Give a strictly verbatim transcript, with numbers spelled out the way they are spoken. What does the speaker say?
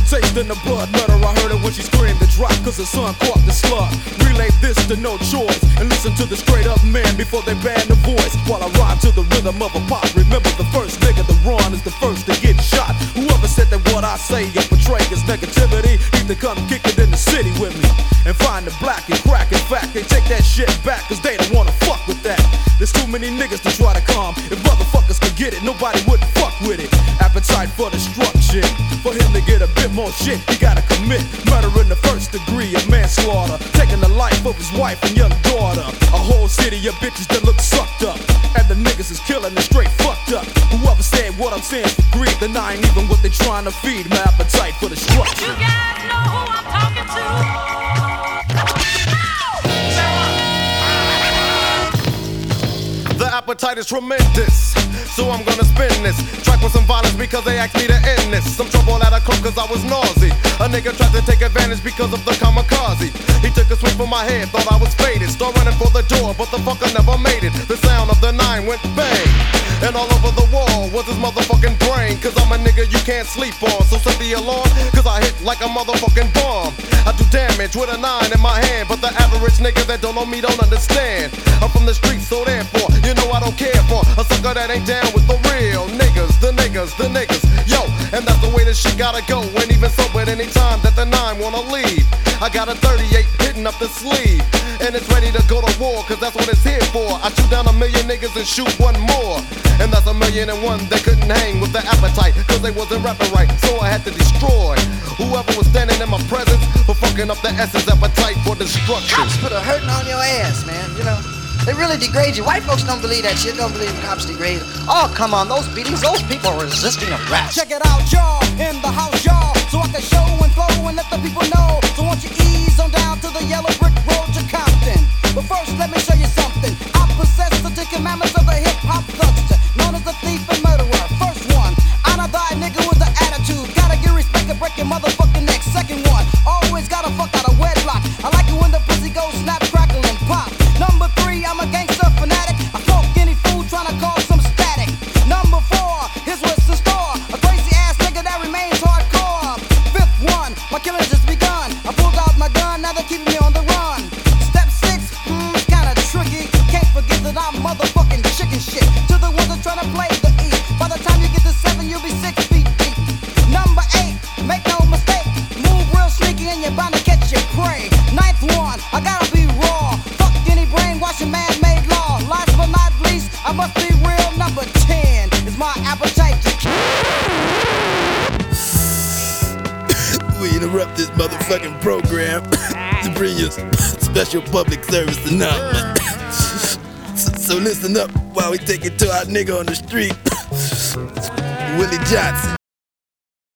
taste in the blood. Let her, I heard it when she screamed and dropped, cause her son caught the slug. Relay this to no choice, and listen to the straight up man before they ban the voice. While I rhyme to the rhythm of a pop, remember the first nigga to run is the first to get shot. Whoever said that what I say or portray is negativity, need to come kick it in the city with me and find the black and crack. In fact, they take that shit back, cause they don't wanna fuck with that. There's too many niggas to try to calm. If motherfuckers could get it, nobody would fuck with it. Appetite for destruction. For him to get a bit more shit, he gotta commit murder in the first degree of manslaughter, taking the life of his wife and young daughter. A whole city of bitches that look sucked up, and the niggas is killing and straight fucked up. Whoever said what I'm saying for greed, then I ain't even what they trying to feed. My appetite for destruction. You guys know who I'm talking to? The appetite is tremendous, so I'm gonna spin this track with some violence because they asked me to end this. Some trouble at a club cause I was nauseous. A nigga tried to take advantage because of the kamikaze. He took a swing from my head, thought I was faded. Start running for the door, but the fucker never made it. The sound of the nine went bang, and all over the wall was his motherfucking brain. Cause I'm a nigga you can't sleep on, so set the alarm, cause I hit like a motherfucking bomb. I do damage with a nine in my hand, but the average nigga that don't know me don't understand. I'm from the streets, so therefore, you know I don't care for a sucker that ain't down with the real niggas, the niggas, the niggas, yo. And that's the way this shit gotta go. And even so, at any time that the nine wanna leave, I got a thirty-eight hitting up the sleeve, and it's ready to go to war, cause that's what it's here for. I shoot down a million niggas and shoot one more, and that's a million and one that couldn't hang with the appetite, cause they wasn't rapping right, so I had to destroy whoever was standing in my presence for fucking up the essence appetite for destruction. Cops put a hurting on your ass, man, you know. They really degrade you. White folks don't believe that shit, don't believe cops degrade. Oh, come on, those beatings, those people are resisting arrest. Check it out, y'all, in the house, y'all, so I can show and flow and let the people know. So won't you ease on down to the yellow brick road to Compton. But first, let me show you something. I possess the Ten Commandments of the hip-hop thugster, known as the thief and murderer. First one, honor thy nigga with the attitude. Gotta get respect and break your motherfucking neck. Second one, always gotta fuck out of wedlock. I like it when the pussy goes snap, crackle, and pop. Number three, I'm a gangster fanatic. I smoke any fool trying to cause some static. Number four, here's what's in store. A crazy ass nigga that remains hardcore. Fifth one, my killing just begun. I pulled out my gun, now they're keeping me on the run. Step six, hmm, it's kinda tricky. Can't forget that I'm motherfucking chicken shit. To the ones that trying to play the E. By the time you get to seven, you'll be six feet deep. Number eight, make no mistake. Move real sneaky and you're bound to catch your prey. Ninth one, I gotta be raw. Fuck any brainwashing man-made law. Last but not least, I must be real. Number ten is my appetite to We interrupt this motherfucking program to bring you special public service announcement. So, so listen up while we take it to our nigga on the street, Willie Johnson.